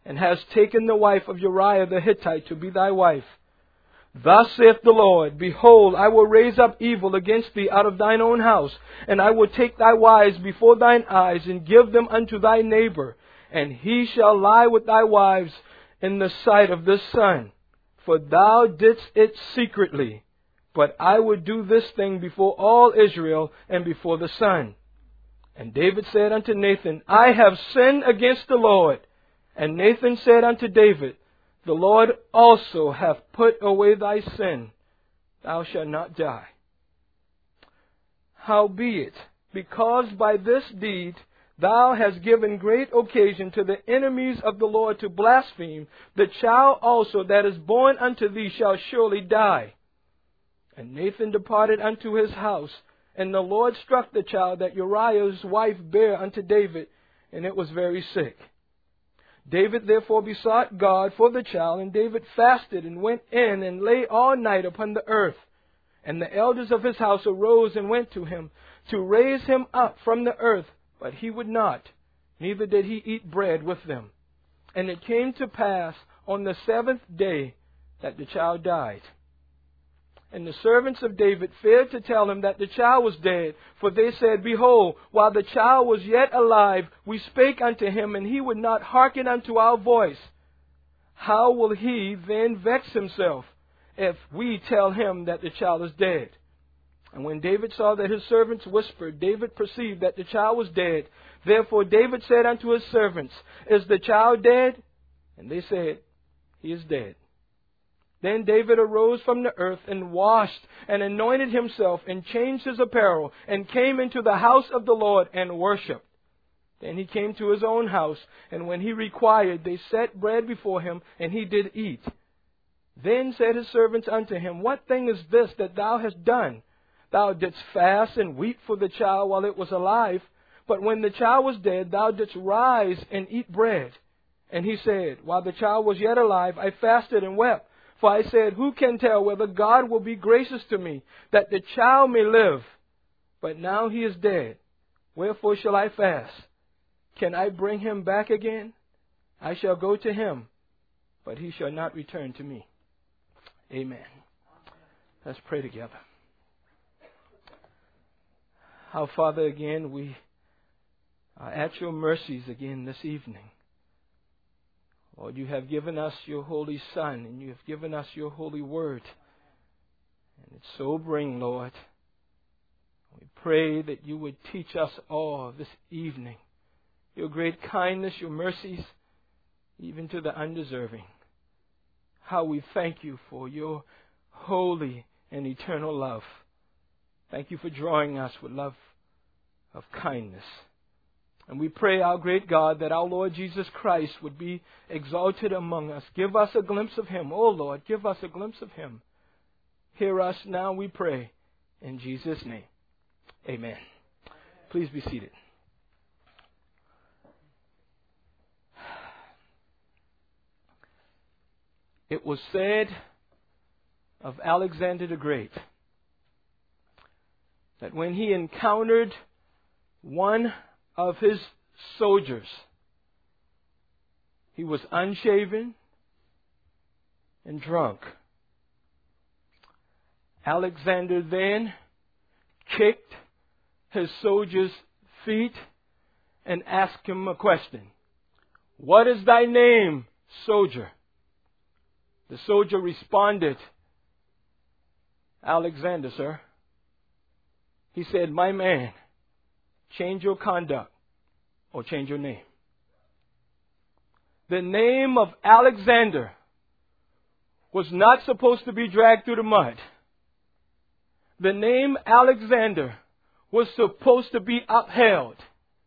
and hast taken the wife of Uriah the Hittite to be thy wife. Thus saith the Lord, Behold, I will raise up evil against thee out of thine own house, and I will take thy wives before thine eyes, and give them unto thy neighbor, and he shall lie with thy wives in the sight of the sun. For thou didst it secretly, but I will do this thing before all Israel and before the sun. And David said unto Nathan, I have sinned against the Lord. And Nathan said unto David, The Lord also hath put away thy sin. Thou shalt not die. Howbeit, because by this deed thou hast given great occasion to the enemies of the Lord to blaspheme, the child also that is born unto thee shall surely die. And Nathan departed unto his house, and the Lord struck the child that Uriah's wife bare unto David, and it was very sick. David therefore besought God for the child, and David fasted and went in and lay all night upon the earth. And the elders of his house arose and went to him to raise him up from the earth, but he would not, neither did he eat bread with them. And it came to pass on the 7th day that the child died. And the servants of David feared to tell him that the child was dead. For they said, Behold, while the child was yet alive, we spake unto him, and he would not hearken unto our voice. How will he then vex himself, if we tell him that the child is dead? And when David saw that his servants whispered, David perceived that the child was dead. Therefore David said unto his servants, Is the child dead? And they said, He is dead. Then David arose from the earth and washed and anointed himself and changed his apparel and came into the house of the Lord and worshipped. Then he came to his own house, and when he required, they set bread before him, and he did eat. Then said his servants unto him, What thing is this that thou hast done? Thou didst fast and weep for the child while it was alive, but when the child was dead, thou didst rise and eat bread. And he said, While the child was yet alive, I fasted and wept. For I said, Who can tell whether God will be gracious to me, that the child may live? But now he is dead. Wherefore shall I fast? Can I bring him back again? I shall go to him, but he shall not return to me. Amen. Let's pray together. Our Father, again, we are at your mercies again this evening. Lord, you have given us your Holy Son, and you have given us your Holy Word. And it's sobering, Lord. We pray that you would teach us all this evening your great kindness, your mercies, even to the undeserving. How we thank you for your holy and eternal love. Thank you for drawing us with love of kindness. And we pray, our great God, that our Lord Jesus Christ would be exalted among us. Give us a glimpse of Him. Oh, Lord, give us a glimpse of Him. Hear us now, we pray. In Jesus' name, amen. Please be seated. It was said of Alexander the Great that when he encountered one of his soldiers, he was unshaven and drunk. Alexander then kicked his soldier's feet and asked him a question. What is thy name, soldier? The soldier responded, Alexander, sir. He said, my man, change your conduct or change your name. The name of Alexander was not supposed to be dragged through the mud. The name Alexander was supposed to be upheld.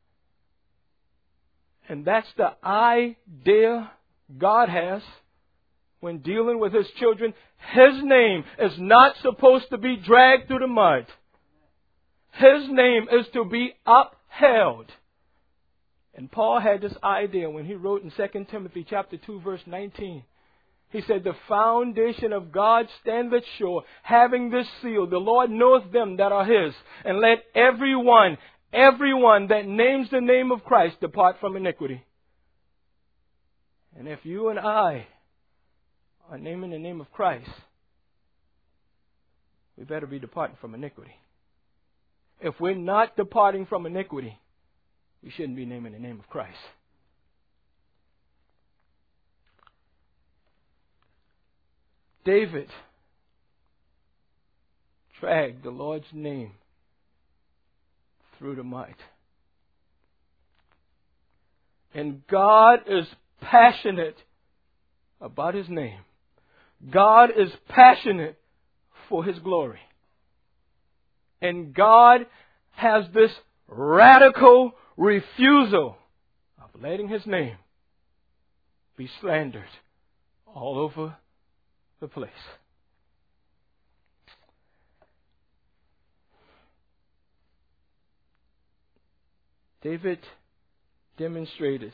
And that's the idea God has when dealing with His children. His name is not supposed to be dragged through the mud. His name is to be upheld. And Paul had this idea when he wrote in 2 Timothy chapter 2, verse 19. He said, the foundation of God standeth sure, having this seal, the Lord knoweth them that are His. And let everyone that names the name of Christ depart from iniquity. And if you and I are naming the name of Christ, we better be departing from iniquity. If we're not departing from iniquity, we shouldn't be naming the name of Christ. David dragged the Lord's name through the mud. And God is passionate about His name. God is passionate for His glory. And God has this radical refusal of letting His name be slandered all over the place. David demonstrated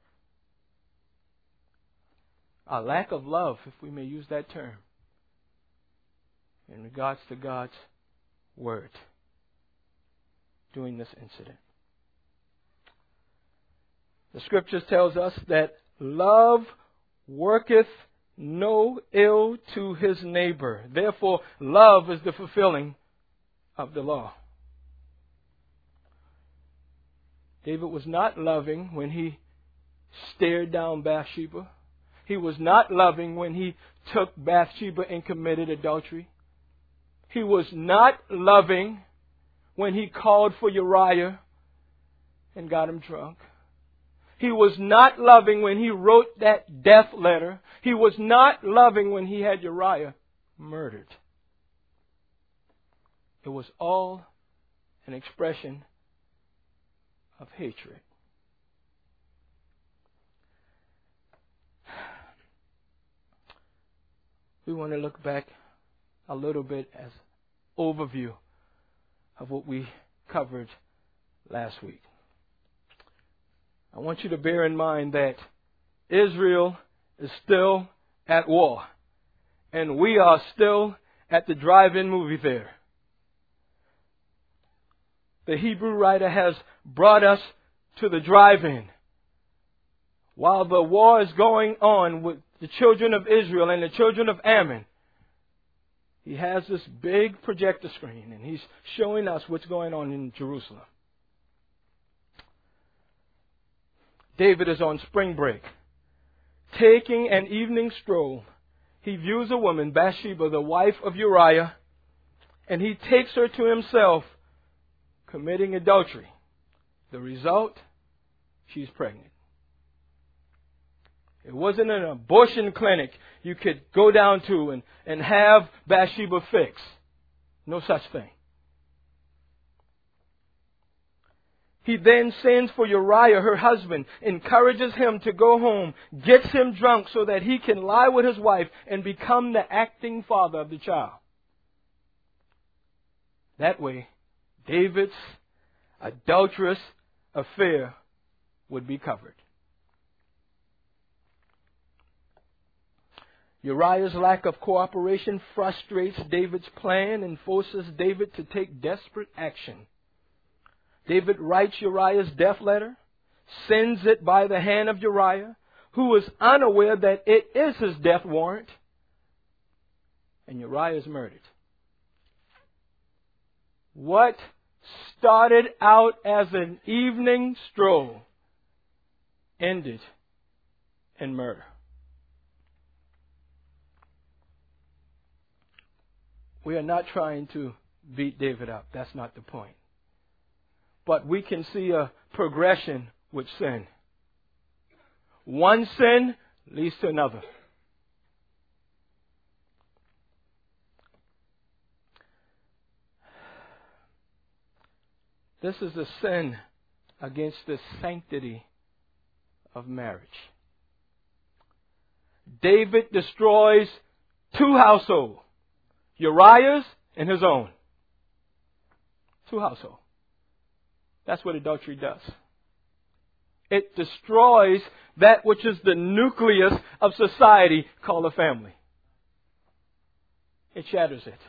a lack of love, if we may use that term, in regards to God's word during this incident. The scriptures tells us that love worketh no ill to his neighbor. Therefore, love is the fulfilling of the law. David was not loving when he stared down Bathsheba. He was not loving when he took Bathsheba and committed adultery. He was not loving when he called for Uriah and got him drunk. He was not loving when he wrote that death letter. He was not loving when he had Uriah murdered. It was all an expression of hatred. We want to look back a little bit as overview of what we covered last week. I want you to bear in mind that Israel is still at war, and we are still at the drive-in movie theater. The Hebrew writer has brought us to the drive-in. While the war is going on with the children of Israel and the children of Ammon, he has this big projector screen, and he's showing us what's going on in Jerusalem. David is on spring break. Taking an evening stroll, he views a woman, Bathsheba, the wife of Uriah, and he takes her to himself, committing adultery. The result, she's pregnant. It wasn't an abortion clinic you could go down to and have Bathsheba fixed. No such thing. He then sends for Uriah, her husband, encourages him to go home, gets him drunk so that he can lie with his wife and become the acting father of the child. That way, David's adulterous affair would be covered. Uriah's lack of cooperation frustrates David's plan and forces David to take desperate action. David writes Uriah's death letter, sends it by the hand of Uriah, who is unaware that it is his death warrant, and Uriah is murdered. What started out as an evening stroll ended in murder. We are not trying to beat David up. That's not the point. But we can see a progression with sin. One sin leads to another. This is a sin against the sanctity of marriage. David destroys two households, Uriah's and his own. Two households. That's what adultery does. It destroys that which is the nucleus of society called a family. It shatters it.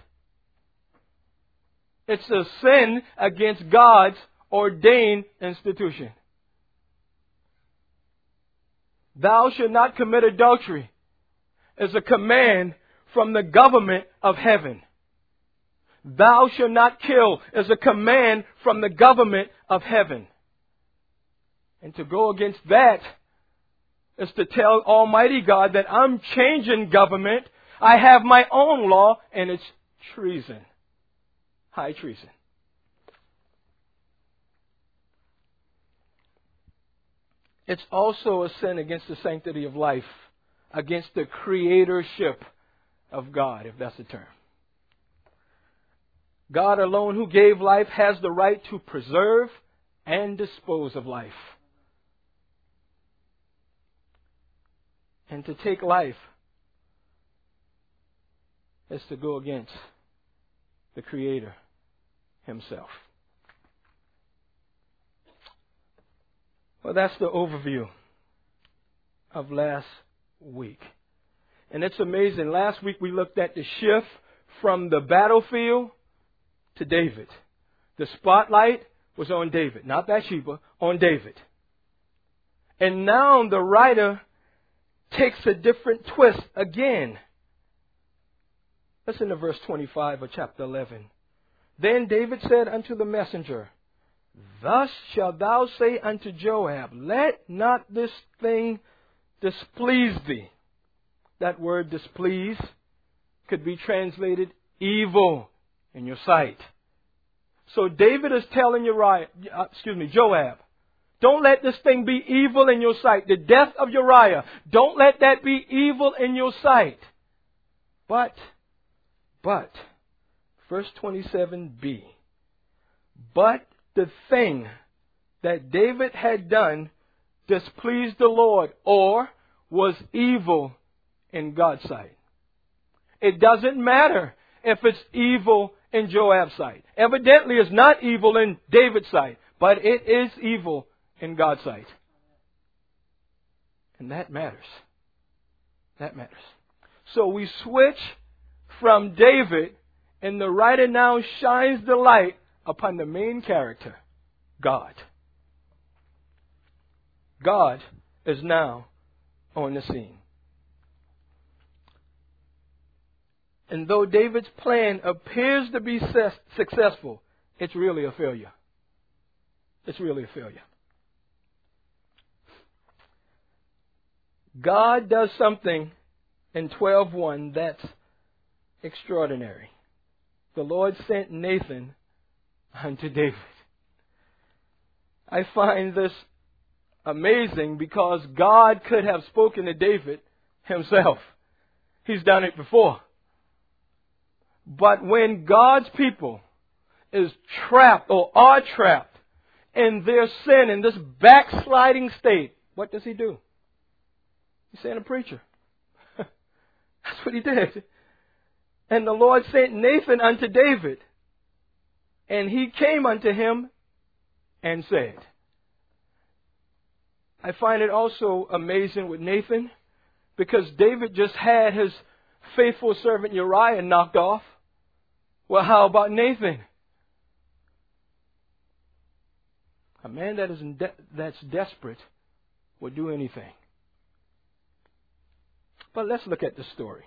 It's a sin against God's ordained institution. Thou shalt not commit adultery is a command from the government of heaven. Thou shalt not kill is a command from the government of heaven. And to go against that is to tell Almighty God that I'm changing government. I have my own law, and it's treason. High treason. It's also a sin against the sanctity of life, against the creatorship of God, if that's the term. God alone, who gave life, has the right to preserve and dispose of life. And to take life is to go against the Creator Himself. Well, that's the overview of last week. And it's amazing. Last week we looked at the shift from the battlefield to David. The spotlight was on David, not Bathsheba, on David. And now the writer takes a different twist again. Listen to verse 25 of chapter 11. Then David said unto the messenger, Thus shalt thou say unto Joab, Let not this thing displease thee. That word displease could be translated evil in your sight. So David is telling Joab, don't let this thing be evil in your sight. The death of Uriah, don't let that be evil in your sight. But, verse 27b, but the thing that David had done displeased the Lord, or was evil in God's sight. It doesn't matter if it's evil in Joab's sight. Evidently, it's not evil in David's sight, but it is evil in God's sight. And that matters. That matters. So we switch from David, and the writer now shines the light upon the main character, God. God is now on the scene. And though David's plan appears to be successful, it's really a failure. It's really a failure. God does something in 12:1 that's extraordinary. The Lord sent Nathan unto David. I find this amazing because God could have spoken to David himself. He's done it before. But when God's people is trapped or are trapped in their sin, in this backsliding state, what does He do? He sent a preacher. That's what He did. And the Lord sent Nathan unto David. And he came unto him and said. I find it also amazing with Nathan, because David just had his faithful servant Uriah knocked off. Well, how about Nathan? A man that's desperate would do anything. But let's look at the story.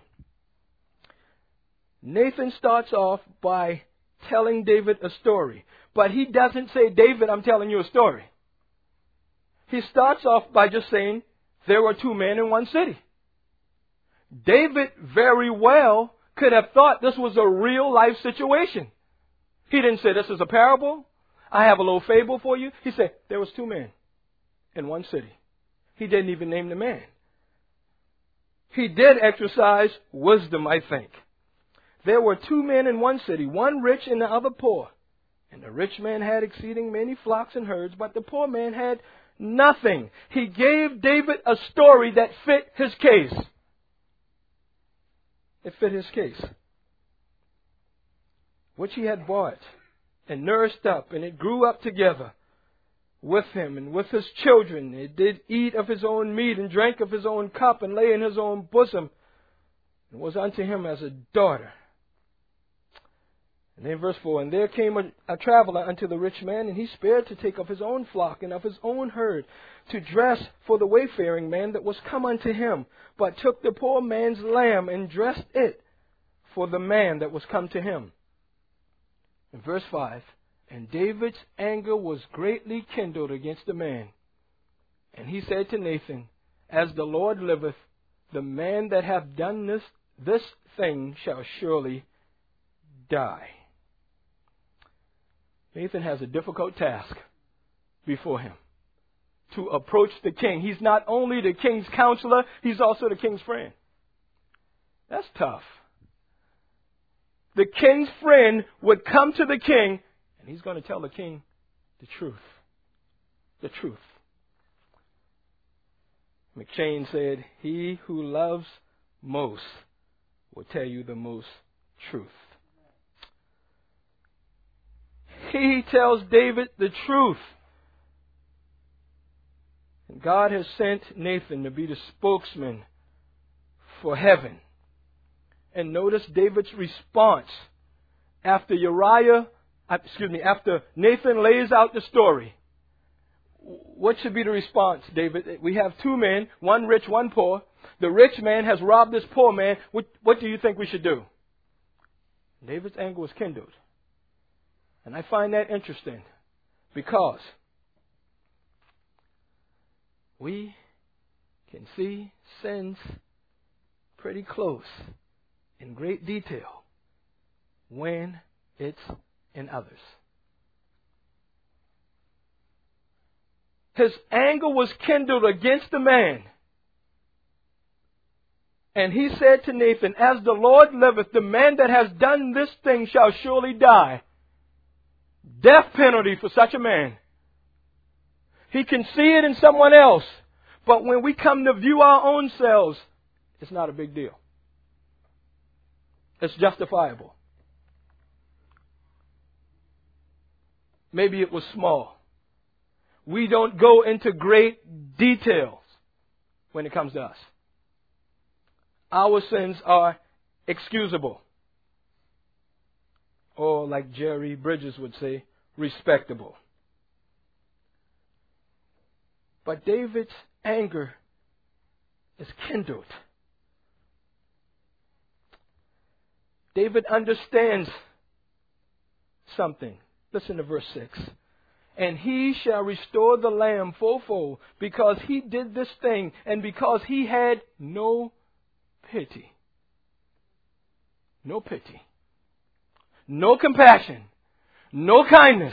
Nathan starts off by telling David a story. But he doesn't say, David, I'm telling you a story. He starts off by just saying, there were two men in one city. David very well could have thought this was a real life situation. He didn't say, this is a parable. I have a little fable for you. He said, there was two men in one city. He didn't even name the man. He did exercise wisdom, I think. There were two men in one city, one rich and the other poor. And the rich man had exceeding many flocks and herds, but the poor man had nothing. He gave David a story that fit his case. It fit his case. Which he had bought and nursed up, and it grew up together with him and with his children. It did eat of his own meat and drank of his own cup and lay in his own bosom, and was unto him as a daughter. And then verse 4, and there came a traveler unto the rich man, and he spared to take of his own flock and of his own herd, to dress for the wayfaring man that was come unto him, but took the poor man's lamb and dressed it for the man that was come to him. In verse 5, and David's anger was greatly kindled against the man. And he said to Nathan, as the Lord liveth, the man that hath done this thing shall surely die. Nathan has a difficult task before him to approach the king. He's not only the king's counselor, he's also the king's friend. That's tough. The king's friend would come to the king, and he's going to tell the king the truth. The truth. McChain said, he who loves most will tell you the most truth. He tells David the truth. And God has sent Nathan to be the spokesman for heaven. And notice David's response after Nathan lays out the story. What should be the response, David? We have two men, one rich, one poor. The rich man has robbed this poor man. What do you think we should do? David's anger was kindled. And I find that interesting because we can see sins pretty close in great detail when it's in others. His anger was kindled against the man. And he said to Nathan, as the Lord liveth, the man that has done this thing shall surely die. Death penalty for such a man. He can see it in someone else. But when we come to view our own selves, it's not a big deal. It's justifiable. Maybe it was small. We don't go into great details when it comes to us. Our sins are excusable. Or like Jerry Bridges would say, respectable. But David's anger is kindled. David understands something. Listen to verse 6. And he shall restore the lamb fourfold, because he did this thing, and because he had no pity. No pity. No compassion. No kindness.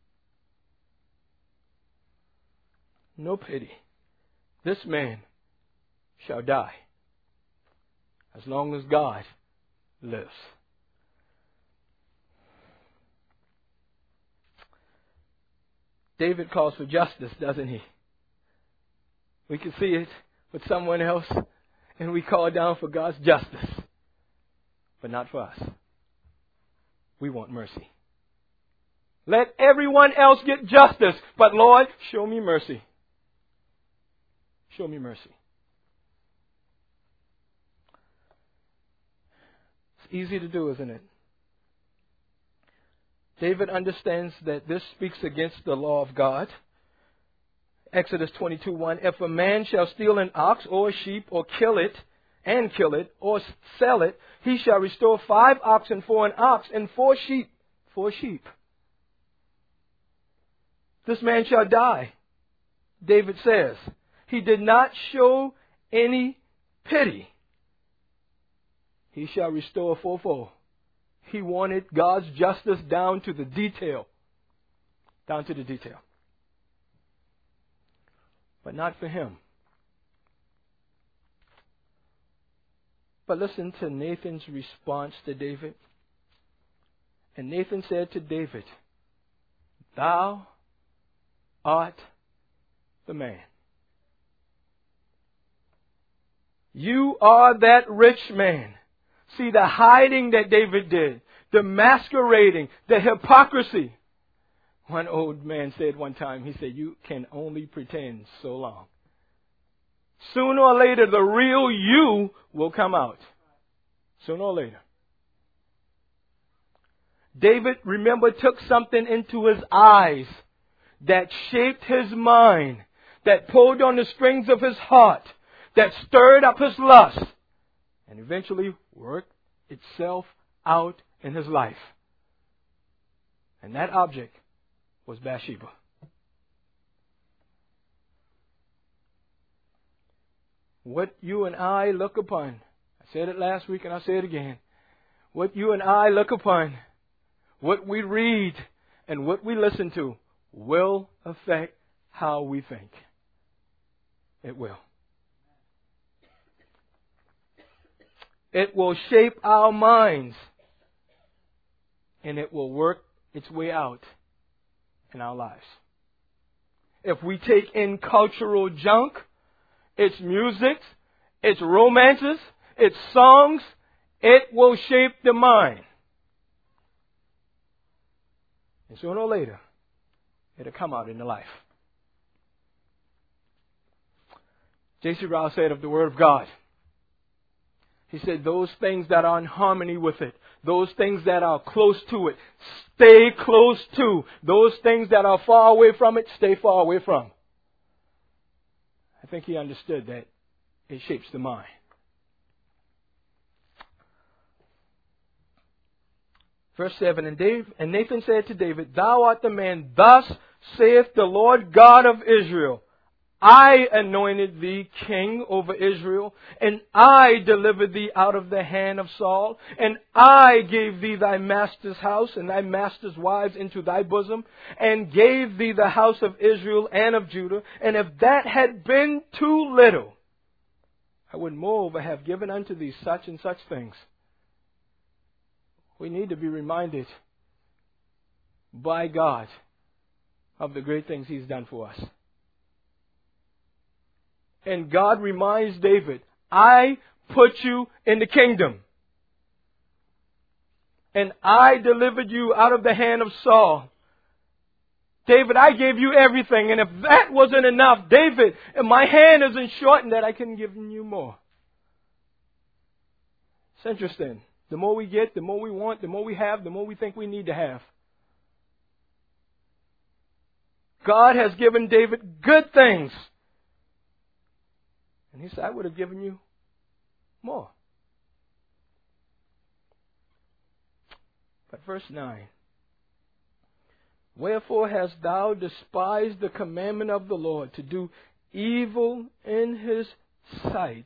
No pity. This man shall die as long as God lives. David calls for justice, doesn't he? We can see it with someone else, and we call down for God's justice, but not for us. We want mercy. Let everyone else get justice, but Lord, show me mercy. Show me mercy. It's easy to do, isn't it? David understands that this speaks against the law of God. Exodus 22:1, if a man shall steal an ox or a sheep or kill it, or sell it, he shall restore 5 oxen for an ox and 4 sheep for a sheep. This man shall die, David says. He did not show any pity. He shall restore fourfold. He wanted God's justice down to the detail. Down to the detail. But not for him. But listen to Nathan's response to David. And Nathan said to David, thou art the man. You are that rich man. See the hiding that David did, the masquerading, the hypocrisy. One old man said one time, he said, you can only pretend so long. Sooner or later, the real you will come out. Sooner or later. David, remember, took something into his eyes that shaped his mind, that pulled on the strings of his heart, that stirred up his lust, and eventually worked itself out in his life. And that object was Bathsheba. What you and I look upon, I said it last week and I'll say it again. What you and I look upon, what we read, and what we listen to will affect how we think. It will. It will shape our minds, and it will work its way out in our lives. If we take in cultural junk, its music, its romances, its songs, it will shape the mind. And sooner or later, it'll come out in the life. J.C. Ryle said of the Word of God, he said, those things that are in harmony with it, those things that are close to it, stay close to. Those things that are far away from it, stay far away from. I think he understood that it shapes the mind. Verse 7, and Nathan said to David, thou art the man, thus saith the Lord God of Israel, I anointed thee king over Israel, and I delivered thee out of the hand of Saul, and I gave thee thy master's house and thy master's wives into thy bosom, and gave thee the house of Israel and of Judah. And if that had been too little, I would moreover have given unto thee such and such things. We need to be reminded by God of the great things He's done for us. And God reminds David, I put you in the kingdom. And I delivered you out of the hand of Saul. David, I gave you everything. And if that wasn't enough, David, my hand isn't shortened that I couldn't give you more. It's interesting. The more we get, the more we want, the more we have, the more we think we need to have. God has given David good things. And he said, I would have given you more. But verse 9. Wherefore hast thou despised the commandment of the Lord to do evil in His sight?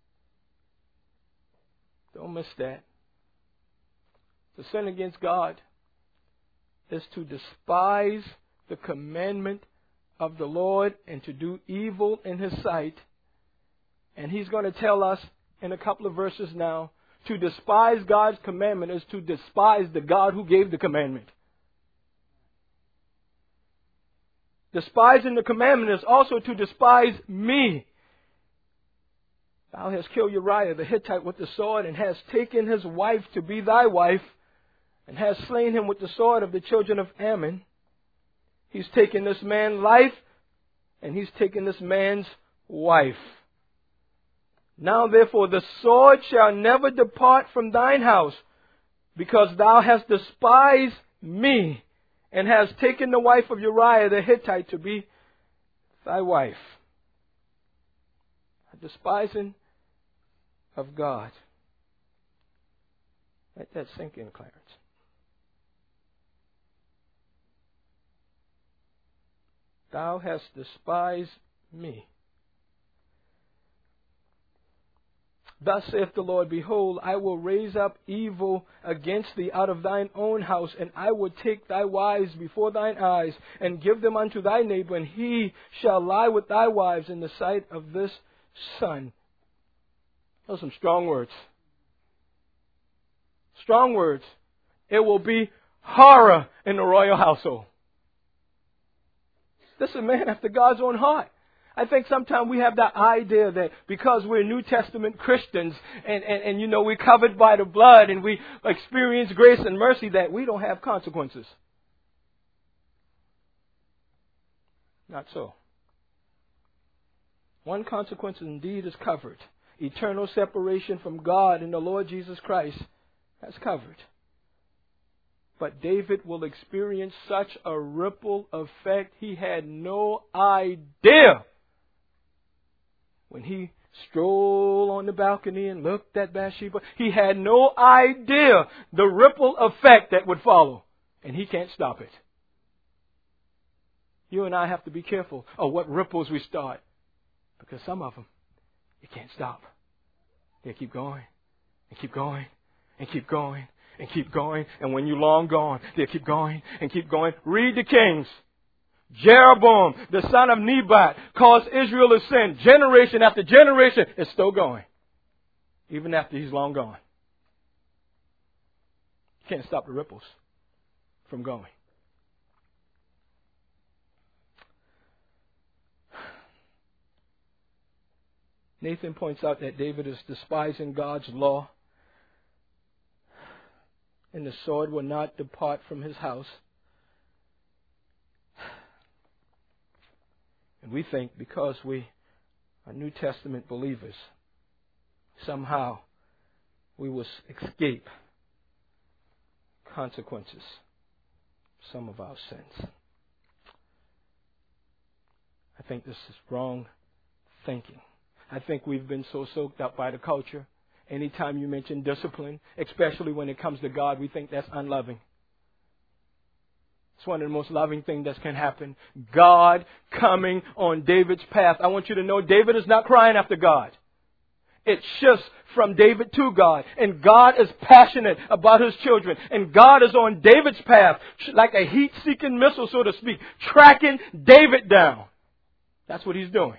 Don't miss that. To sin against God is to despise the commandment of the Lord and to do evil in His sight. And He's going to tell us in a couple of verses now, to despise God's commandment is to despise the God who gave the commandment. Despising the commandment is also to despise me. Thou hast killed Uriah the Hittite with the sword, and hast taken his wife to be thy wife, and hast slain him with the sword of the children of Ammon. He's taken this man's life, and he's taken this man's wife. Now therefore the sword shall never depart from thine house, because thou hast despised me, and hast taken the wife of Uriah the Hittite to be thy wife. A despising of God. Let that sink in, Clarence. Thou hast despised me. Thus saith the Lord, behold, I will raise up evil against thee out of thine own house, and I will take thy wives before thine eyes, and give them unto thy neighbor, and he shall lie with thy wives in the sight of this sun. Those are some strong words. Strong words. It will be horror in the royal household. This is a man after God's own heart. I think sometimes we have that idea that because we're New Testament Christians and you know, we're covered by the blood and we experience grace and mercy, that we don't have consequences. Not so. One consequence indeed is covered. Eternal separation from God in the Lord Jesus Christ. That's covered. But David will experience such a ripple effect he had no idea. When he strolled on the balcony and looked at Bathsheba, he had no idea the ripple effect that would follow. And he can't stop it. You and I have to be careful of what ripples we start. Because some of them, you can't stop. They keep going, and keep going, and keep going, and keep going. And when you're long gone, they keep going, and keep going. Read the Kings. Jeroboam, the son of Nebat, caused Israel to sin. Generation after generation, it's still going. Even after he's long gone. You can't stop the ripples from going. Nathan points out that David is despising God's law, and the sword will not depart from his house. And we think because we are New Testament believers, somehow we will escape consequences, some of our sins. I think this is wrong thinking. I think we've been so soaked up by the culture. Anytime you mention discipline, especially when it comes to God, we think that's unloving. It's one of the most loving things that can happen. God coming on David's path. I want you to know David is not crying after God. It shifts from David to God. And God is passionate about his children. And God is on David's path like a heat-seeking missile, so to speak, tracking David down. That's what he's doing.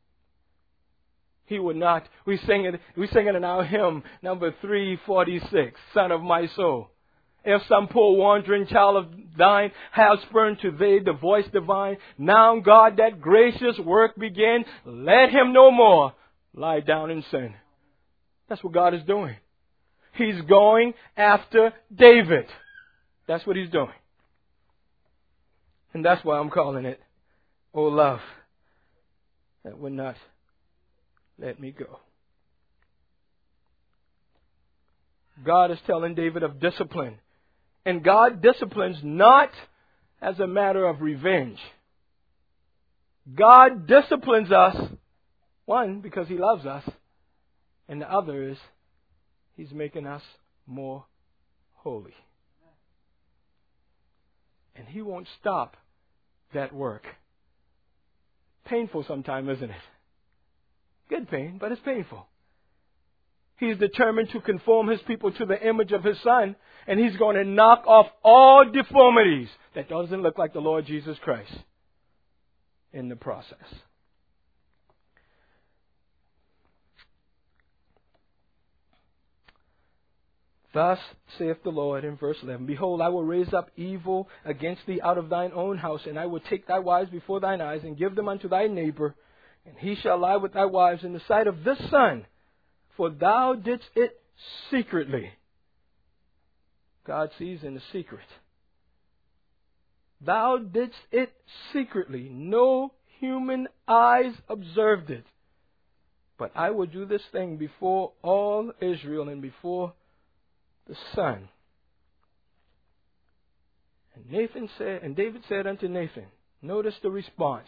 He would not. We sing it in our hymn, number 346, Son of my soul. If some poor wandering child of thine has spurned to thee the voice divine, now God that gracious work begin, let him no more lie down in sin. That's what God is doing. He's going after David. That's what he's doing. And that's why I'm calling it, oh love, that would not let me go. God is telling David of discipline. And God disciplines not as a matter of revenge. God disciplines us, one, because He loves us, and the other is He's making us more holy. And He won't stop that work. Painful sometimes, isn't it? Good pain, but it's painful. He's determined to conform His people to the image of His Son, and He's going to knock off all deformities that doesn't look like the Lord Jesus Christ in the process. Thus saith the Lord in verse 11, Behold, I will raise up evil against thee out of thine own house, and I will take thy wives before thine eyes, and give them unto thy neighbor, and he shall lie with thy wives in the sight of this son, for thou didst it secretly. God sees in the secret. Thou didst it secretly. No human eyes observed it. But I will do this thing before all Israel and before the Son. And David said unto Nathan, notice the response.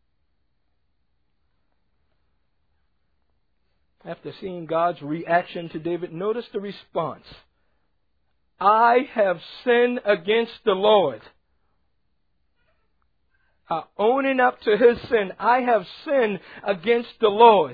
After seeing God's reaction to David, notice the response. I have sinned against the Lord. Owning up to his sin, I have sinned against the Lord.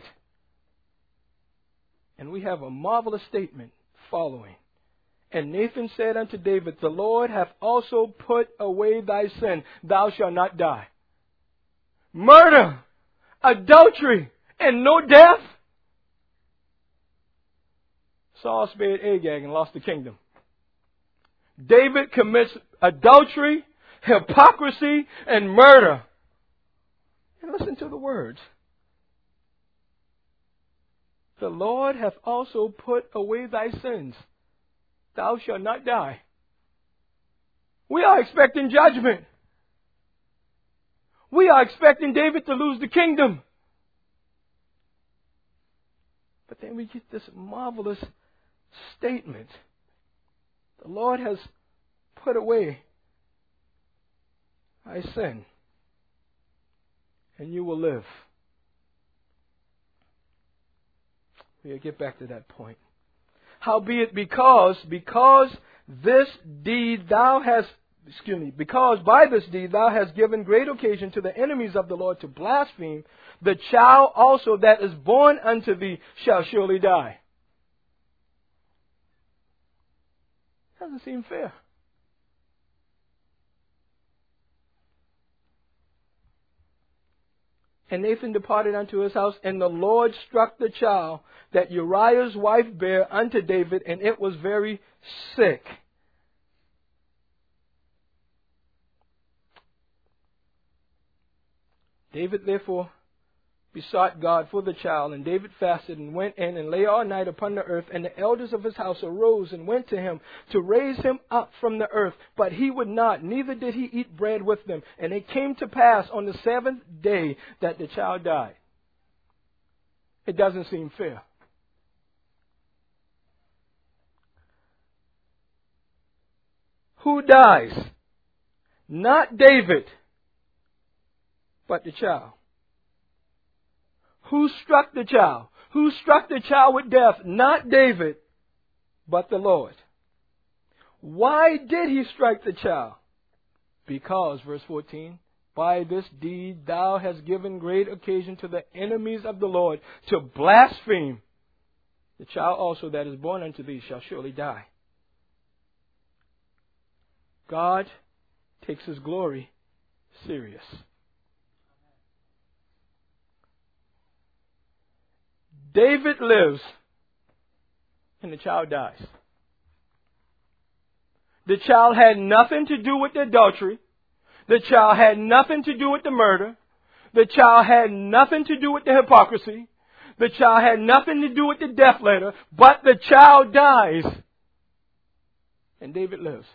And we have a marvelous statement following. And Nathan said unto David, The Lord hath also put away thy sin. Thou shalt not die. Murder, adultery, and no death. Saul spared Agag and lost the kingdom. David commits adultery, hypocrisy, and murder. And listen to the words. The Lord hath also put away thy sins. Thou shalt not die. We are expecting judgment. We are expecting David to lose the kingdom. But then we get this marvelous statement. The Lord has put away thy sin, and you will live. We'll get back to that point. Howbeit, because this deed thou hast, because by this deed thou hast given great occasion to the enemies of the Lord to blaspheme, the child also that is born unto thee shall surely die. Doesn't seem fair. And Nathan departed unto his house, and the Lord struck the child that Uriah's wife bare unto David, and it was very sick. David therefore besought God for the child, and David fasted and went in and lay all night upon the earth, and the elders of his house arose and went to him to raise him up from the earth. But he would not, neither did he eat bread with them. And it came to pass on the seventh day that the child died. It doesn't seem fair. Who dies? Not David, but the child. Who struck the child? Who struck the child with death? Not David, but the Lord. Why did he strike the child? Because, verse 14, by this deed thou hast given great occasion to the enemies of the Lord to blaspheme. The child also that is born unto thee shall surely die. God takes his glory serious. David lives, and the child dies. The child had nothing to do with the adultery. The child had nothing to do with the murder. The child had nothing to do with the hypocrisy. The child had nothing to do with the death letter. But the child dies, and David lives.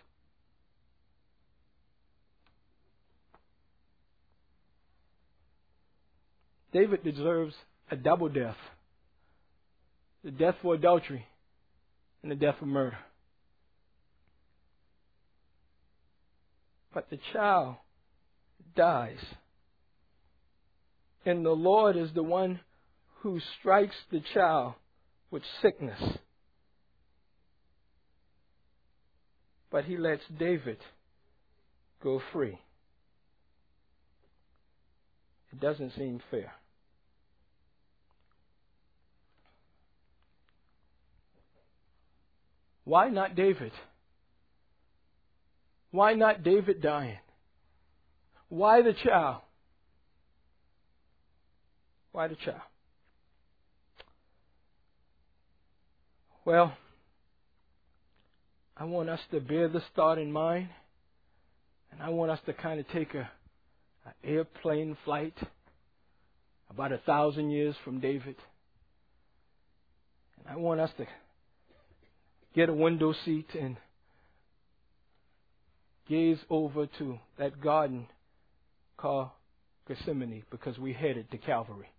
David deserves a double death. The death for adultery and the death for murder. But the child dies. And the Lord is the one who strikes the child with sickness. But he lets David go free. It doesn't seem fair. Why not David? Why not David dying? Why the child? Why the child? Well, I want us to bear this thought in mind, and I want us to kind of take an airplane flight about 1,000 years from David. And I want us to get a window seat and gaze over to that garden called Gethsemane, because we headed to Calvary.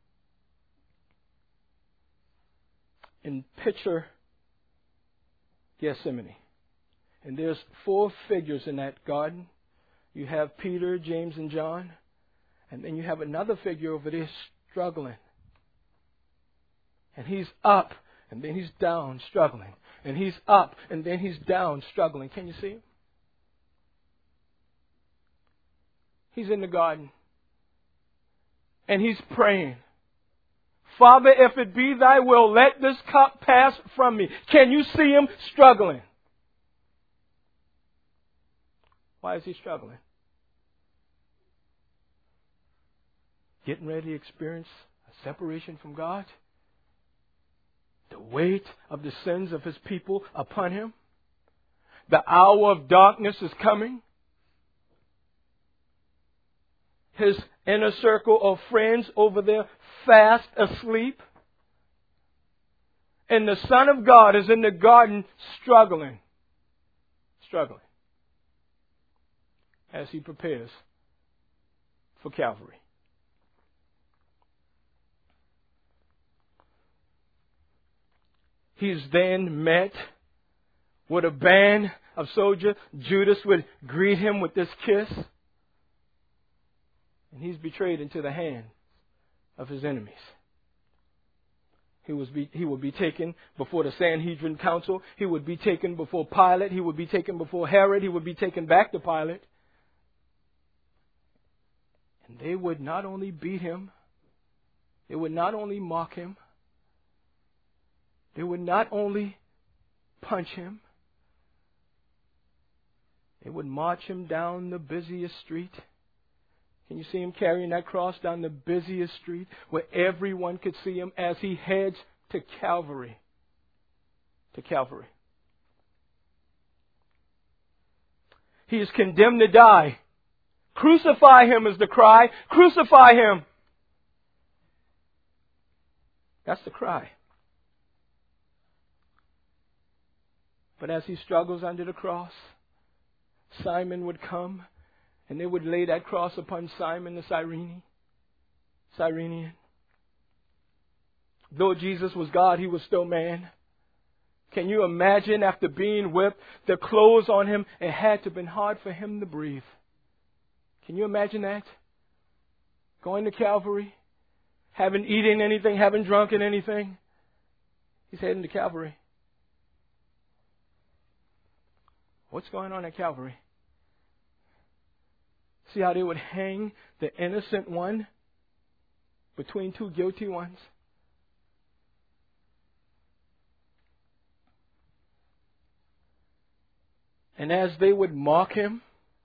And picture Gethsemane. And there's 4 figures in that garden. You have Peter, James, and John. And then you have another figure over there struggling. And he's up, and then he's down, struggling. And he's up, and then he's down, struggling. Can you see him? He's in the garden. And he's praying. Father, if it be thy will, let this cup pass from me. Can you see him struggling? Why is he struggling? Getting ready to experience a separation from God? The weight of the sins of his people upon him? The hour of darkness is coming. His inner circle of friends over there fast asleep. And the Son of God is in the garden struggling. As he prepares for Calvary. He's then met with a band of soldier, Judas would greet him with this kiss. And he's betrayed into the hand of his enemies. He would be taken before the Sanhedrin Council. He would be taken before Pilate. He would be taken before Herod. He would be taken back to Pilate. And they would not only beat him, they would not only mock him, they would not only punch him, they would march him down the busiest street. Can you see him carrying that cross down the busiest street where everyone could see him as he heads to Calvary? To Calvary. He is condemned to die. Crucify him is the cry. Crucify him. That's the cry. But as he struggles under the cross, Simon would come and they would lay that cross upon Simon the Cyrenian. Though Jesus was God, he was still man. Can you imagine after being whipped, the clothes on him, it had to have been hard for him to breathe. Can you imagine that? Going to Calvary, haven't eaten anything, haven't drunken anything. He's heading to Calvary. What's going on at Calvary? See how they would hang the innocent one between two guilty ones? And as they would mock him,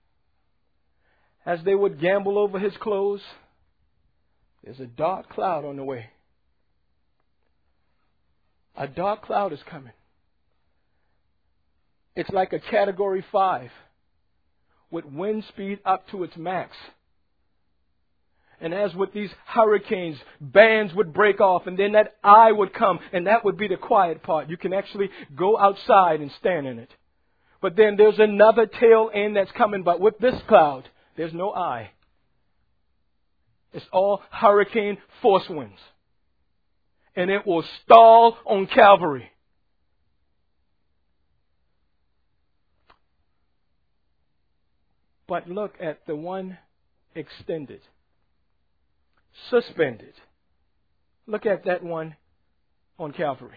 as they would gamble over his clothes, there's a dark cloud on the way. A dark cloud is coming. It's like a Category 5. With wind speed up to its max. And as with these hurricanes, bands would break off and then that eye would come and that would be the quiet part. You can actually go outside and stand in it. But then there's another tail end that's coming, but with this cloud, there's no eye. It's all hurricane force winds. And it will stall on Calvary. But look at the one extended, suspended. Look at that one on Calvary.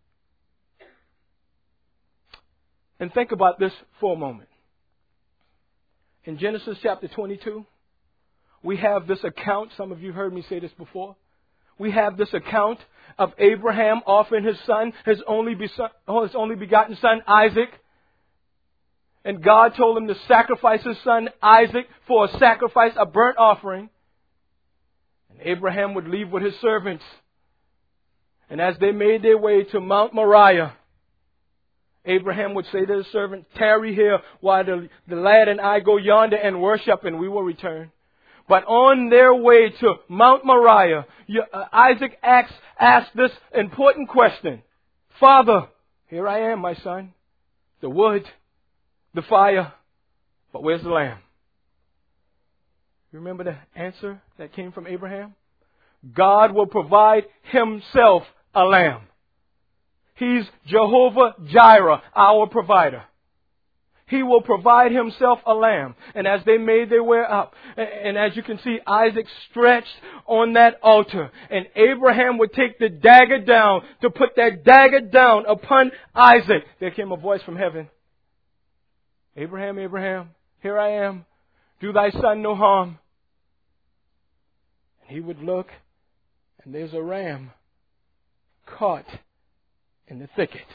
And think about this for a moment. In Genesis chapter 22, we have this account. Some of you heard me say this before. We have this account of Abraham offering his son, his only begotten son, Isaac. And God told him to sacrifice his son Isaac for a sacrifice, a burnt offering. And Abraham would leave with his servants. And as they made their way to Mount Moriah, Abraham would say to his servant, "Tarry here while the lad and I go yonder and worship, and we will return." But on their way to Mount Moriah, Isaac asked this important question. "Father, here I am, my son. The wood, the fire, but where's the lamb?" You remember the answer that came from Abraham? God will provide himself a lamb. He's Jehovah Jireh, our provider. He will provide himself a lamb. And as they made their way up, and as you can see, Isaac stretched on that altar. And Abraham would take the dagger down to put that dagger down upon Isaac. There came a voice from heaven. "Abraham, Abraham, here I am. Do thy son no harm." And he would look, and there's a ram caught in the thicket.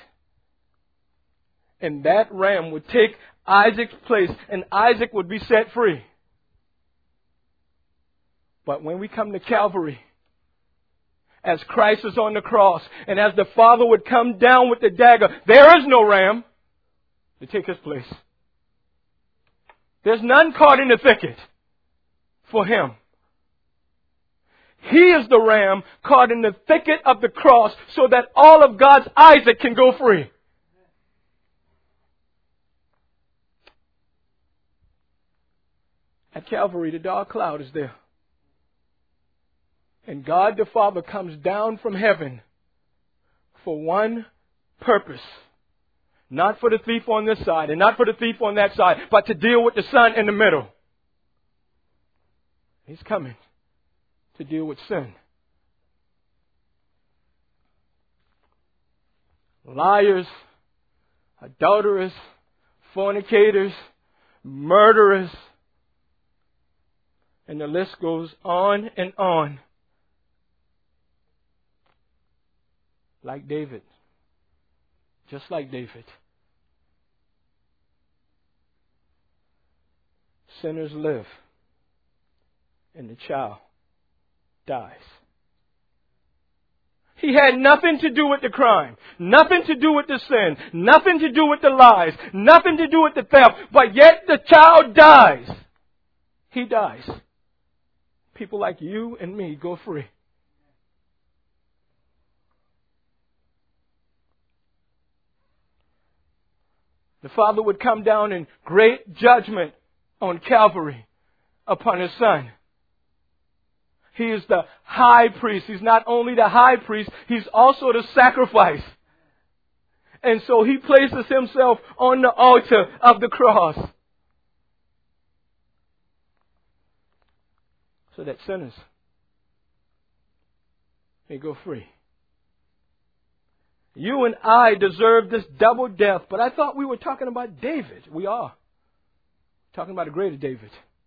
And that ram would take Isaac's place, and Isaac would be set free. But when we come to Calvary, as Christ is on the cross, and as the Father would come down with the dagger, there is no ram to take his place. There's none caught in the thicket for him. He is the ram caught in the thicket of the cross so that all of God's Isaac can go free. At Calvary, the dark cloud is there. And God the Father comes down from heaven for one purpose. Not for the thief on this side and not for the thief on that side, but to deal with the son in the middle. He's coming to deal with sin. Liars, adulterers, fornicators, murderers, and the list goes on and on. Like David. Just like David. Sinners live, and the child dies. He had nothing to do with the crime, nothing to do with the sin, nothing to do with the lies, nothing to do with the theft, but yet the child dies. He dies. People like you and me go free. The Father would come down in great judgment on Calvary upon His Son. He is the high priest. He's not only the high priest, He's also the sacrifice. And so He places Himself on the altar of the cross so that sinners may go free. You and I deserve this double death, but I thought we were talking about David. We are. Talking about the greater David.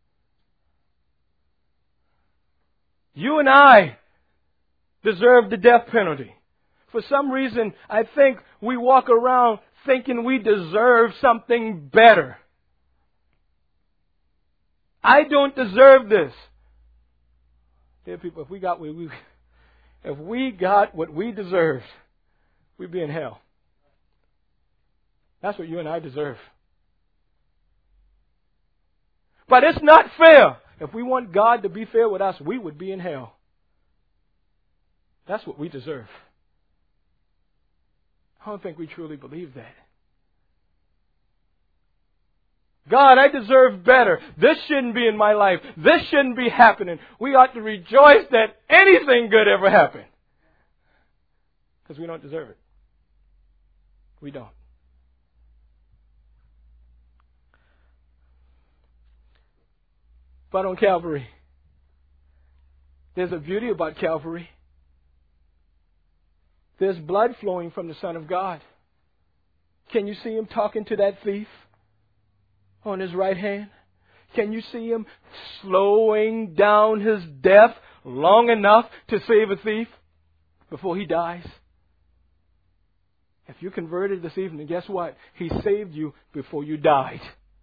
You and I deserve the death penalty. For some reason, I think we walk around thinking we deserve something better. I don't deserve this. Dear people, if we got what we deserved, we'd be in hell. That's what you and I deserve. But it's not fair. If we want God to be fair with us, we would be in hell. That's what we deserve. I don't think we truly believe that. God, I deserve better. This shouldn't be in my life. This shouldn't be happening. We ought to rejoice that anything good ever happened. Because we don't deserve it. We don't. But on Calvary, there's a beauty about Calvary. There's blood flowing from the Son of God. Can you see Him talking to that thief on His right hand? Can you see Him slowing down His death long enough to save a thief before he dies? If you converted this evening, guess what? He saved you before you died.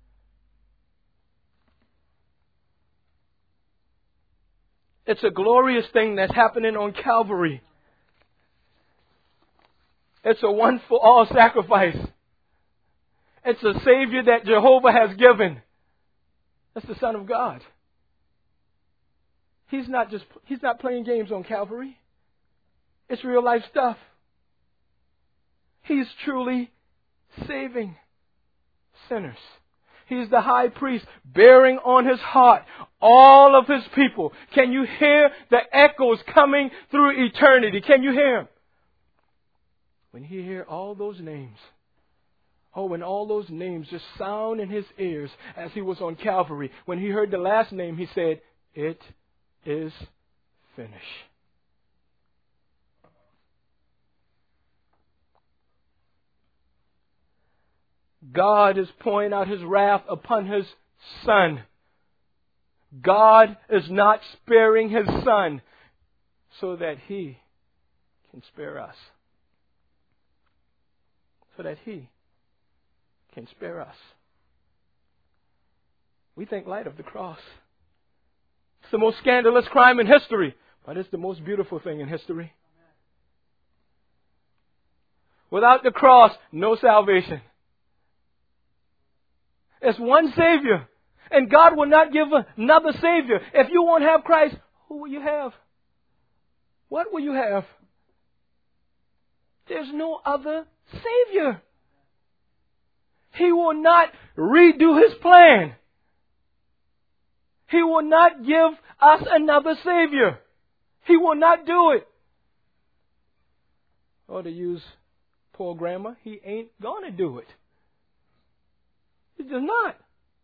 It's a glorious thing that's happening on Calvary. It's a one-for-all sacrifice. It's a Savior that Jehovah has given. That's the Son of God. He's not playing games on Calvary. It's real life stuff. He's truly saving sinners. He's the high priest bearing on His heart all of His people. Can you hear the echoes coming through eternity? Can you hear Him? When He hear all those names, when all those names just sound in His ears as He was on Calvary, when He heard the last name, He said, "It is finished." God is pouring out His wrath upon His Son. God is not sparing His Son so that He can spare us. So that He can spare us. We think light of the cross. It's the most scandalous crime in history, but it's the most beautiful thing in history. Without the cross, no salvation. There's one Savior. And God will not give another Savior. If you won't have Christ, who will you have? What will you have? There's no other Savior. He will not redo His plan. He will not give us another Savior. He will not do it. Or to use poor grandma, he ain't going to do it. He does not.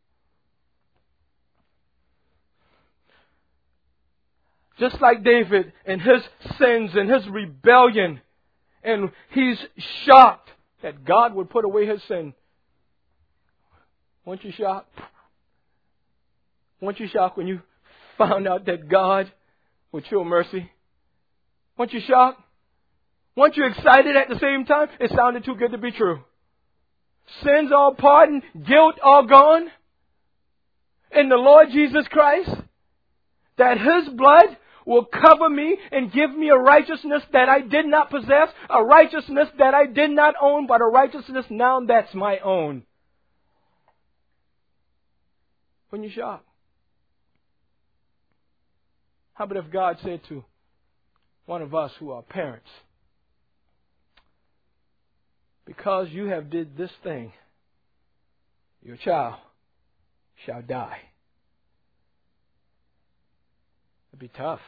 Just like David and his sins and his rebellion, and he's shocked that God would put away his sin. Weren't you shocked? Weren't you shocked when you found out that God would show mercy? Weren't you shocked? Weren't you excited at the same time? It sounded too good to be true. Sins all pardoned, guilt all gone. In the Lord Jesus Christ, that His blood will cover me and give me a righteousness that I did not possess, a righteousness that I did not own, but a righteousness now that's my own. When you're shocked. How about if God said to one of us who are parents, because you have did this thing, your child shall die. It'd be tough.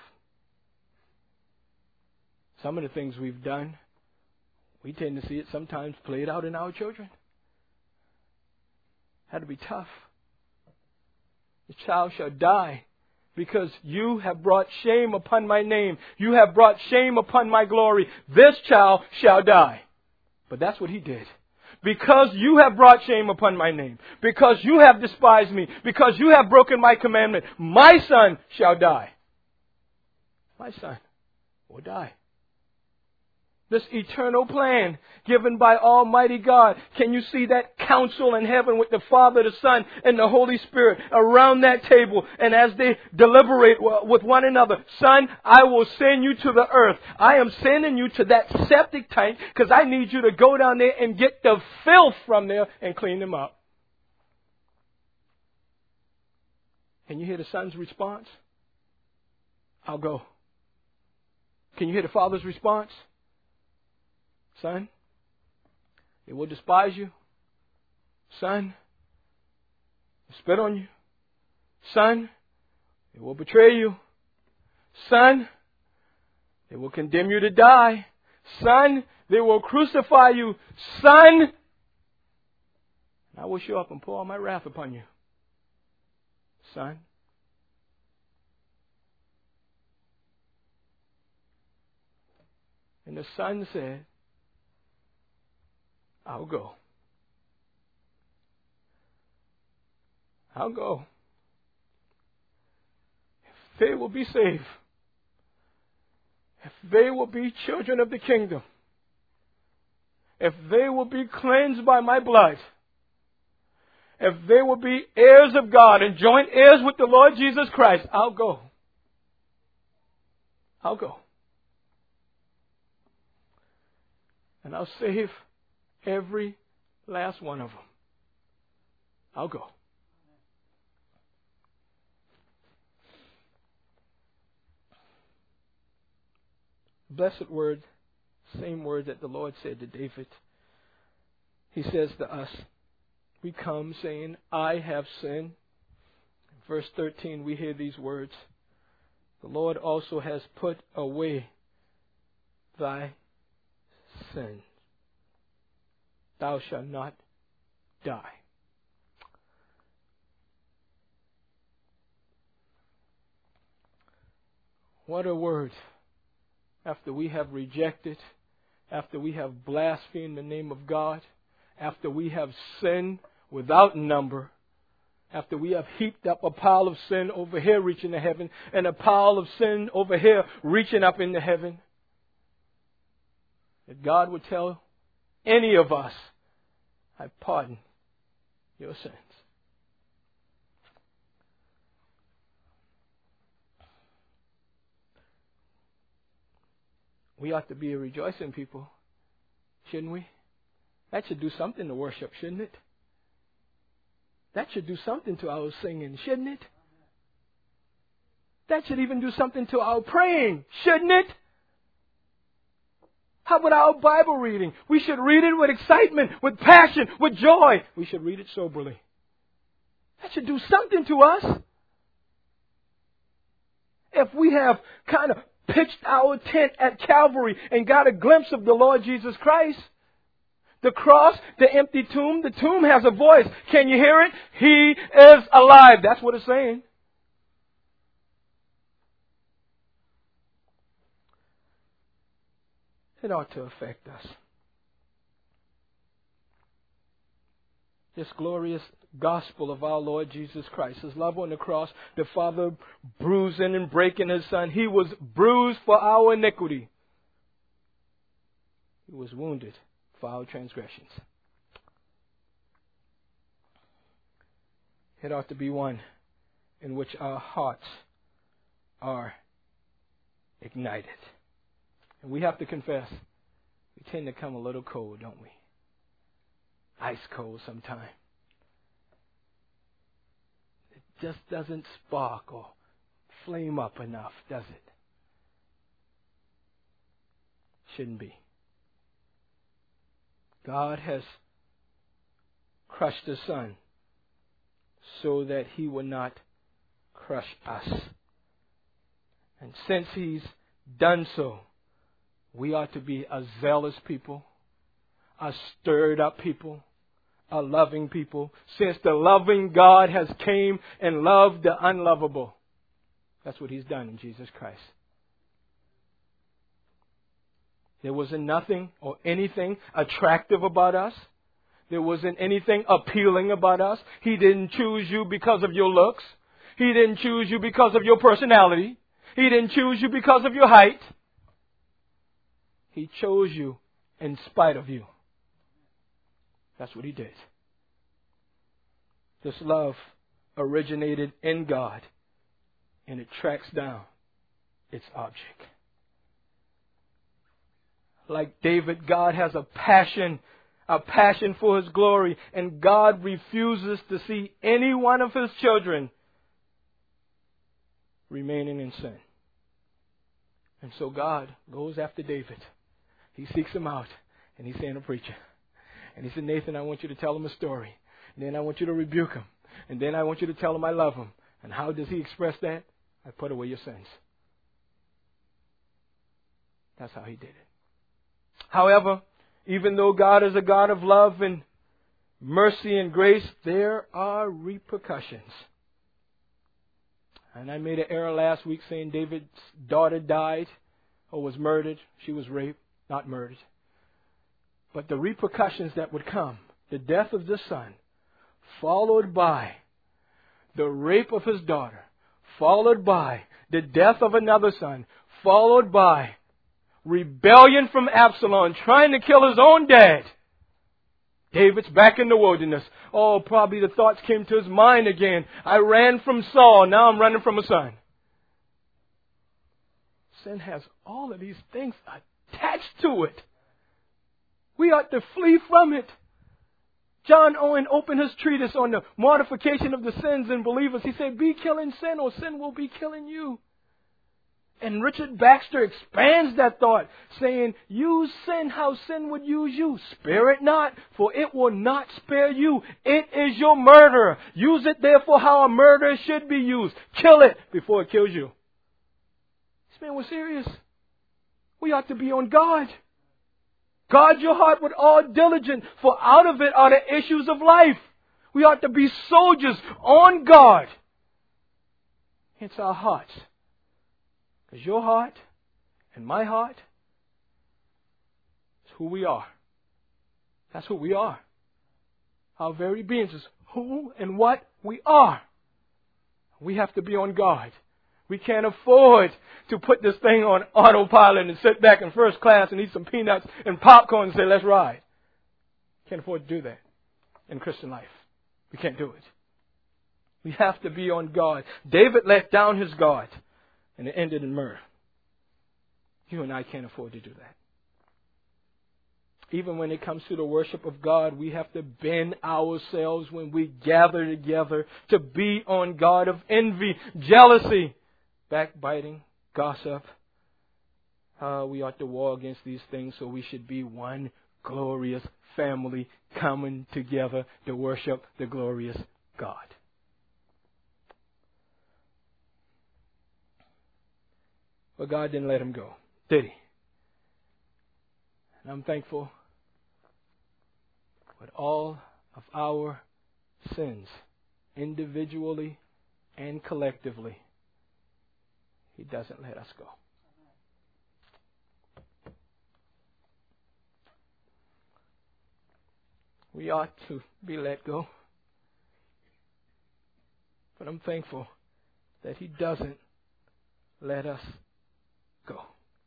Some of the things we've done, we tend to see it sometimes played out in our children. Had to be tough. The child shall die because you have brought shame upon my name. You have brought shame upon my glory. This child shall die. But that's what he did. Because you have brought shame upon my name. Because you have despised me. Because you have broken my commandment. My son shall die. My son will die. This eternal plan given by Almighty God. Can you see that council in heaven with the Father, the Son, and the Holy Spirit around that table? And as they deliberate with one another, son, I will send you to the earth. I am sending you to that septic tank because I need you to go down there and get the filth from there and clean them up. Can you hear the son's response? I'll go. Can you hear the father's response? Son, they will despise you. Son, they'll spit on you. Son, they will betray you. Son, they will condemn you to die. Son, they will crucify you. Son, I will show up and pour all my wrath upon you. Son. And the son said, I'll go. I'll go. If they will be saved, if they will be children of the kingdom, if they will be cleansed by my blood, if they will be heirs of God and joint heirs with the Lord Jesus Christ, I'll go. I'll go. And I'll save every last one of them. I'll go. Blessed word, same word that the Lord said to David. He says to us, we come saying, I have sinned. Verse 13, we hear these words. The Lord also has put away thy sin. Thou shalt not die. What a word. After we have rejected, after we have blasphemed the name of God, after we have sinned without number, after we have heaped up a pile of sin over here reaching to heaven, and a pile of sin over here reaching up into heaven, that God would tell any of us, I pardon your sins. We ought to be a rejoicing people, shouldn't we? That should do something to worship, shouldn't it? That should do something to our singing, shouldn't it? That should even do something to our praying, shouldn't it? How about our Bible reading? We should read it with excitement, with passion, with joy. We should read it soberly. That should do something to us. If we have kind of pitched our tent at Calvary and got a glimpse of the Lord Jesus Christ, The cross, the empty tomb, the tomb has a voice. Can you hear it? He is alive. That's what it's saying. It ought to affect us. This glorious gospel of our Lord Jesus Christ, His love on the cross, the Father bruising and breaking His Son. He was bruised for our iniquity. He was wounded for our transgressions. It ought to be one in which our hearts are ignited. And we have to confess, we tend to come a little cold, don't we? Ice cold sometimes. It just doesn't spark or flame up enough, does it? Shouldn't be. God has crushed His Son so that He would not crush us. And since He's done so, we ought to be a zealous people, a stirred up people, a loving people, since the loving God has came and loved the unlovable. That's what He's done in Jesus Christ. There wasn't nothing or anything attractive about us. There wasn't anything appealing about us. He didn't choose you because of your looks. He didn't choose you because of your personality. He didn't choose you because of your height. He chose you in spite of you. That's what He did. This love originated in God, and it tracks down its object. Like David, God has a passion for His glory, and God refuses to see any one of His children remaining in sin. And so God goes after David. He seeks him out, and he's saying, "A preacher." And he said, "Nathan, I want you to tell him a story. And then I want you to rebuke him. And then I want you to tell him I love him." And how does he express that? "I put away your sins." That's how he did it. However, even though God is a God of love and mercy and grace, there are repercussions. And I made an error last week saying David's daughter died or was murdered. She was raped, not murdered. But the repercussions that would come, the death of the son, followed by the rape of his daughter, followed by the death of another son, followed by rebellion from Absalom, trying to kill his own dad. David's back in the wilderness. Oh, probably the thoughts came to his mind again. I ran from Saul, now I'm running from a son. Sin has all of these things attached to it. We ought to flee from it. John Owen opened his treatise on the mortification of the sins in believers. He said, "Be killing sin or sin will be killing you." And Richard Baxter expands that thought, saying, "Use sin how sin would use you. Spare it not, for it will not spare you. It is your murderer. Use it therefore how a murderer should be used. Kill it before it kills you." This man was serious. We ought to be on guard. Guard your heart with all diligence, for out of it are the issues of life. We ought to be soldiers on guard. It's our hearts. Because your heart and my heart is who we are. That's who we are. Our very beings is who and what we are. We have to be on guard. We can't afford to put this thing on autopilot and sit back in first class and eat some peanuts and popcorn and say, "Let's ride." Can't afford to do that in Christian life. We can't do it. We have to be on guard. David let down his guard, and it ended in murder. You and I can't afford to do that. Even when it comes to the worship of God, we have to bend ourselves when we gather together to be on guard of envy, jealousy, backbiting, gossip. We ought to war against these things, so we should be one glorious family coming together to worship the glorious God. But God didn't let him go, did He? And I'm thankful all of our sins, individually and collectively, He doesn't let us go. We ought to be let go. But I'm thankful that He doesn't let us go.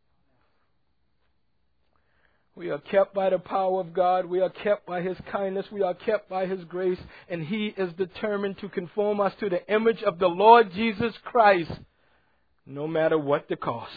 We are kept by the power of God. We are kept by His kindness. We are kept by His grace. And He is determined to conform us to the image of the Lord Jesus Christ, no matter what the cost.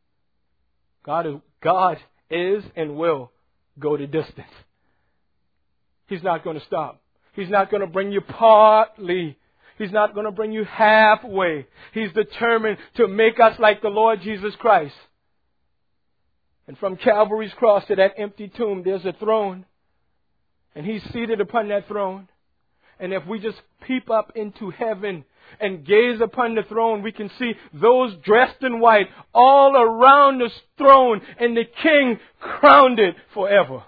God is and will go the distance. He's not going to stop. He's not going to bring you partly. He's not going to bring you halfway. He's determined to make us like the Lord Jesus Christ. And from Calvary's cross to that empty tomb, there's a throne. And He's seated upon that throne. And if we just peep up into heaven and gaze upon the throne, we can see those dressed in white all around the throne, and the King crowned it forever.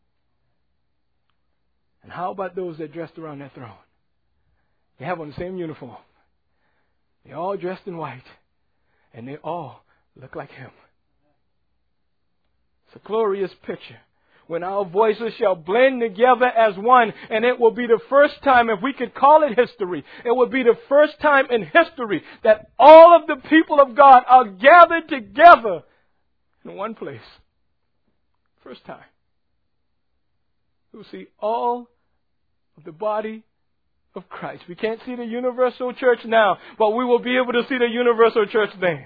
And how about those that dressed around that throne? They have on the same uniform. They're all dressed in white. And they all look like Him. It's a glorious picture. When our voices shall blend together as one, and it will be the first time, if we could call it history, it will be the first time in history that all of the people of God are gathered together in one place. First time. We'll see all of the body of Christ. We can't see the universal church now, but we will be able to see the universal church then.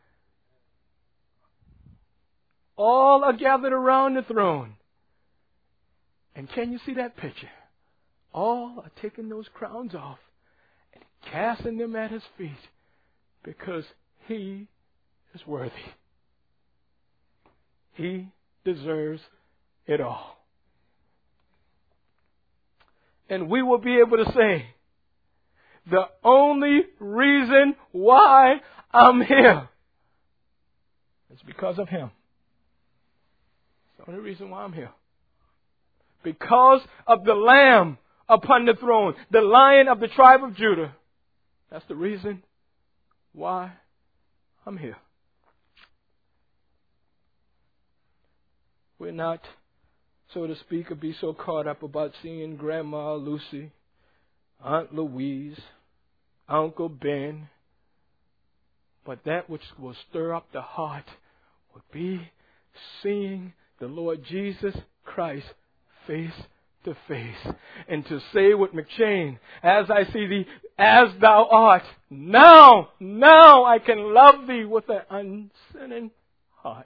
All are gathered around the throne. And can you see that picture? All are taking those crowns off and casting them at His feet because He is worthy. He deserves it all. And we will be able to say, the only reason why I'm here is because of Him. It's the only reason why I'm here. Because of the Lamb upon the throne, the Lion of the tribe of Judah. That's the reason why I'm here. We're not, so to speak, or be so caught up about seeing Grandma Lucy, Aunt Louise, Uncle Ben. But that which will stir up the heart would be seeing the Lord Jesus Christ face to face. And to say with McChain, as I see thee, as thou art, now I can love thee with an unsinning heart.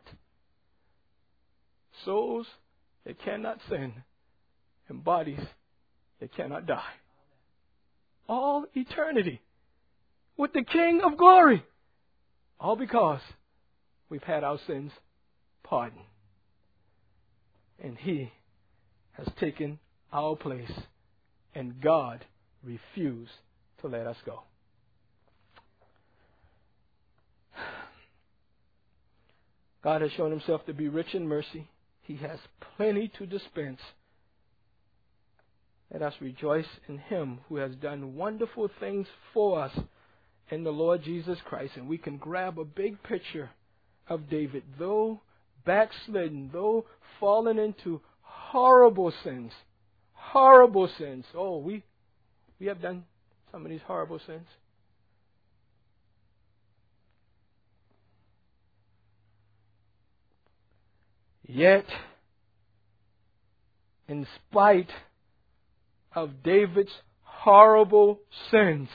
Souls that cannot sin, and bodies that cannot die. All eternity with the King of glory. All because we've had our sins pardoned. And He has taken our place, and God refused to let us go. God has shown Himself to be rich in mercy. He has plenty to dispense. Let us rejoice in Him who has done wonderful things for us in the Lord Jesus Christ. And we can grab a big picture of David, though backslidden, though fallen into horrible sins. Oh, we have done some of these horrible sins. Yet, in spite of David's horrible sins,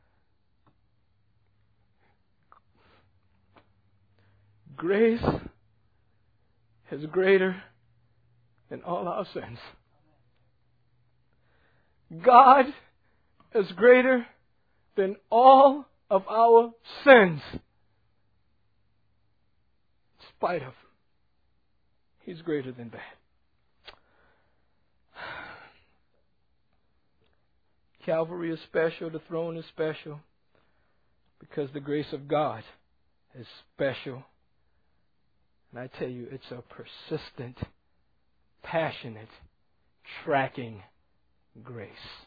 grace is greater than all our sins. God is greater than all of our sins. In spite of, He's greater than that. Calvary is special, the throne is special, because the grace of God is special. And I tell you, it's a persistent, passionate, tracking grace.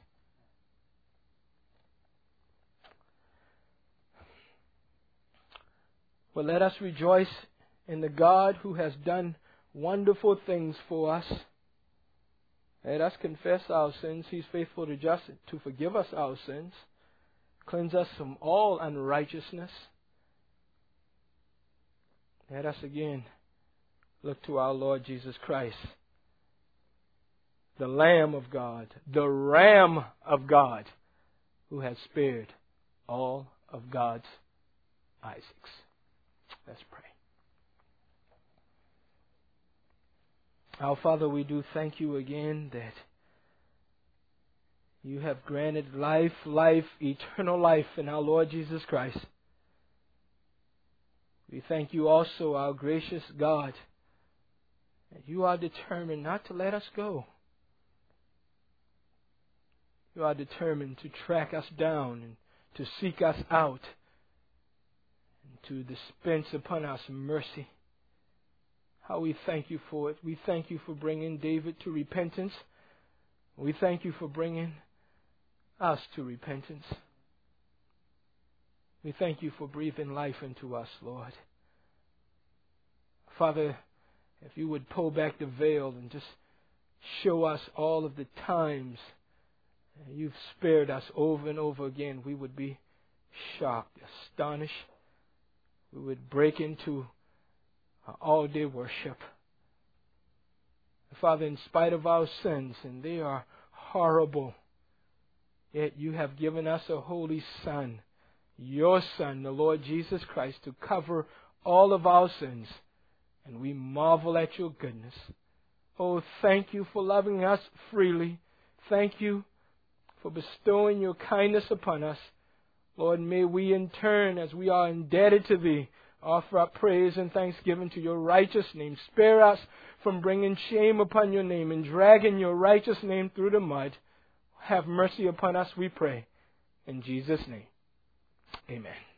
But let us rejoice in the God who has done wonderful things for us. Let us confess our sins. He's faithful to just to forgive us our sins, cleanse us from all unrighteousness. Let us again look to our Lord Jesus Christ, the Lamb of God, the Ram of God, who has spared all of God's Isaacs. Let's pray. Our Father, we do thank you again that you have granted life, eternal life in our Lord Jesus Christ. We thank you also, our gracious God, that you are determined not to let us go. You are determined to track us down and to seek us out and to dispense upon us mercy. How we thank you for it. We thank you for bringing David to repentance. We thank you for bringing us to repentance. We thank you for breathing life into us, Lord. Father, if you would pull back the veil and just show us all of the times you've spared us over and over again, we would be shocked, astonished. We would break into all-day worship. Father, in spite of our sins, and they are horrible, yet you have given us a holy Son, your Son, the Lord Jesus Christ, to cover all of our sins. And we marvel at your goodness. Oh, thank you for loving us freely. Thank you for bestowing your kindness upon us. Lord, may we in turn, as we are indebted to thee, offer up praise and thanksgiving to your righteous name. Spare us from bringing shame upon your name and dragging your righteous name through the mud. Have mercy upon us, we pray. In Jesus' name, amen.